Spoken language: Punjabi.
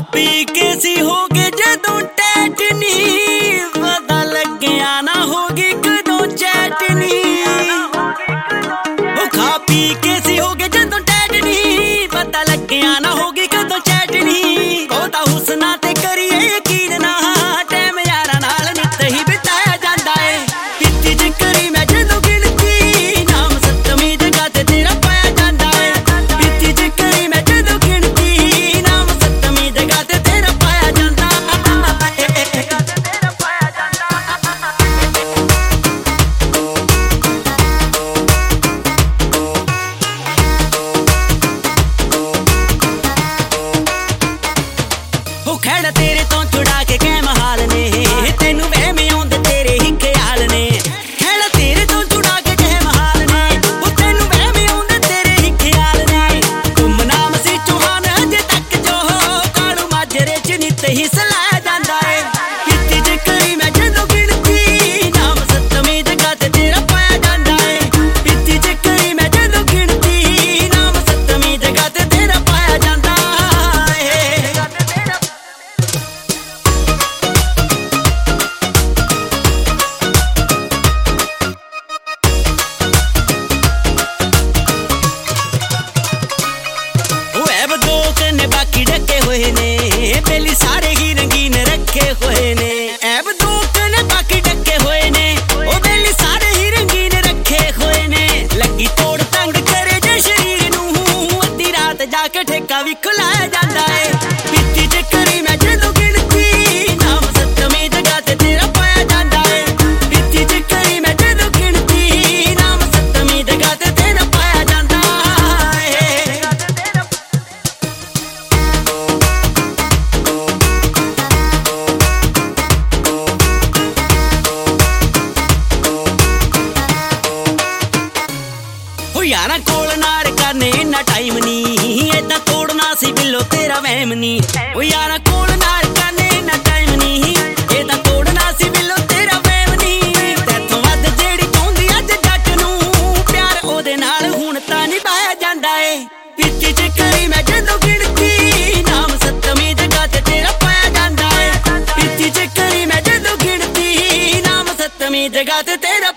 ਪੀ ਕੇ ਸੀ ਹੋ ਗਏ ਜਦੋਂ ਟੈਟਨੀ ਪਤਾ ਲੱਗਿਆ ਨਾ ਹੋਗੀ ਕਦੋਂ ਚੈਟਨੀ ਉਹ ਖਾ ਪੀ ਕੇ ਸੀ ਹੋ ਗਏ ਜਦੋਂ ਟੈਟਨੀ ਪਤਾ ਲੱਗਿਆ ਨਾ ਹੋਗੀ ਕਦੋਂ ਚੈਟਨੀ ਉਹ ਤਾਂ ਹੁਸਨਾ ਤੇ ਕਰੀਏ ਯਕੀਨ ਨਾ ਟਾਈਮ ਯਾਰਾਂ ਨਾਲ ਨਿੱਤ ਹੀ ਬਿਤਾਇਆ ਜਾਂਦਾ ਏ ਪੀਤੀ ਚ ਕਰੀ ਮੈਂ ਜਦੋਂ ਗਿਣਤੀ ਨਾਮ ਸੱਤਵੀਂ ਜਗ੍ਹਾ ਤੇ ਤੇਰਾ ਪਾਇਆ ਜਾਂਦਾ ਏ ਪੀਤੀ ਚ ਕਰੀ ਮੈਂ ਜਦੋਂ ਗਿਣਤੀ ਨਾਮ ਸੱਤਵੀਂ ਜਗ੍ਹਾ ਤੇ ਤੇਰਾ ਪਾਇਆ ਜਾਂਦਾ ਉਹ ਖੜਾ ਤੇਰੇ ਤੋਂ ਛੁੜਾ ਕੇ ਕਹਿਮ ਹਾਲ ਨੇ ਤੈਨੂੰ ਵਹਿਮ ਆਉਂਦੇ ਤੇਰੇ ਹੀ ਖਿਆਲ ਨੇ ਖੜਾ ਤੇਰੇ ਤੋਂ ਛੁੜਾ ਕੇ ਕਹਿਮ ਹਾਲ ਨੇ ਉਹ ਤੈਨੂੰ ਵਹਿਮ ਆਉਂਦੇ ਤੇਰੇ ਹੀ ਖਿਆਲ ਨੇ ਤੁਮ ਨਾਮ ਸੀ ਚੌਹਾਨ ਅਜੇ ਤੱਕ ਜੋ ਕਾਲੂ ਮਾਜਰੇ ਚ ਨਿੱਤ ਹੀ ਸਲਾਇਆ ਜਾਂਦਾ ਏ ਪੀਤੀ ਚ ਕਰੀ ਮੈਂ ਜਦੋਂ ਗਿਣਤੀ ਨਾਮ ਸੱਤਵੀਂ ਜਗ੍ਹਾ ਤੇ ਤੇਰਾ ਪਾਇਆ ਜਾਂਦਾ ਏ ਪੀਤੀ ਚ ਕਰੀ ਮੈਂ ਜਦੋਂ ਗਿਣਤੀ ਨਾਮ ਸੱਤਵੀਂ ਜਗ੍ਹਾ ਤੇ ਤੇਰਾ ਪਾਇਆ ਜਾਂਦਾ ਏ ਬਾਕੀ ਡੱਕੇ ਹੋਏ ਨੇ ਪਹਿਲੀ ਸਾਰੇ ਹੀ ਰੰਗੀਨ ਰੱਖੇ ਹੋਏ ਨੇ ਐਬ ਦੋਕ ਨੇ ਬਾਕੀ ਡੱਕੇ ਹੋਏ ਨੇ ਉਹ ਪਹਿਲੀ ਸਾਰੇ ਹੀ ਰੰਗੀਨ ਰੱਖੇ ਹੋਏ ਨੇ ਲੱਗੀ ਤੋੜ ਤੰਗ ਕਰੇ ਜੇ ਸ਼ਰੀਰ ਨੂੰ ਅੱਧੀ ਰਾਤ ਜਾ ਕੇ ਠੇਕਾ ਵੀ ਖੁਲਾਇਆ ਜਾਂਦਾ ਏ ਪੀਤੀ ਚ ਕਰੀ ਮੈਂ ਜਦੋਂ ਗਿਣਤੀ ਨਾਮ ਸੱਤਵੀਂ ਜਗ੍ਹਾ ਤੇ ਤੇਰਾ ਪਾਇਆ ਜਾਂਦਾ ਏ ਪੀਤੀ ਚ ਕਰੀ ਮੈਂ ਜਦੋਂ ਗਿਣਤੀ ਨਾਮ ਸੱਤਵੀਂ ਜਗ੍ਹਾ ਤੇ ਤੇਰਾ ਪਾਇਆ ਜਾਂਦਾ ਏ ਯਾਰਾਂ ਕੋਲ ਨਾਰ ਕਰਨੇ ਇੰਨਾ ਟਾਈਮ ਨੀ ਏਦਾਂ ਤੋੜਨਾ ਸੀ ਬਿੱਲੋ ਤੇਰਾ ਵਹਿਮ ਨੀ ਉਹ ਯਾਰਾਂ ਕੋਲ ਨਾਰ ਕਰਨੇ ਇੰਨਾ ਟਾਈਮ ਨੀ ਏਦਾਂ ਤੋੜਨਾ ਸੀ ਬਿੱਲੋ ਤੇਰਾ ਵਹਿਮ ਨੀ ਤੈਥੋਂ ਵੱਧ ਜਿਹੜੀ ਚਾਹੁੰਦੀ ਅੱਜ ਜੱਟ ਨੂੰ ਪਿਆਰ ਉਹਦੇ ਨਾਲ ਹੁਣ ਤਾਂ ਨਿਭਾਇਆ ਜਾਂਦਾ ਏ ਪੀਤੀ ਚ ਕਰੀ ਮੈਂ ਜਦੋਂ ਗਿਣਤੀ ਨਾਮ ਸੱਤਵੀਂ ਜਗ੍ਹਾ ਤੇ ਤੇਰਾ ਪਾਇਆ ਜਾਂਦਾ ਏ ਪੀਤੀ ਚ ਕਰੀ ਮੈਂ ਜਦੋਂ ਗਿਣਤੀ ਨਾਮ ਸੱਤਵੀਂ ਜਗ੍ਹਾ ਤੇ ਤੇਰਾ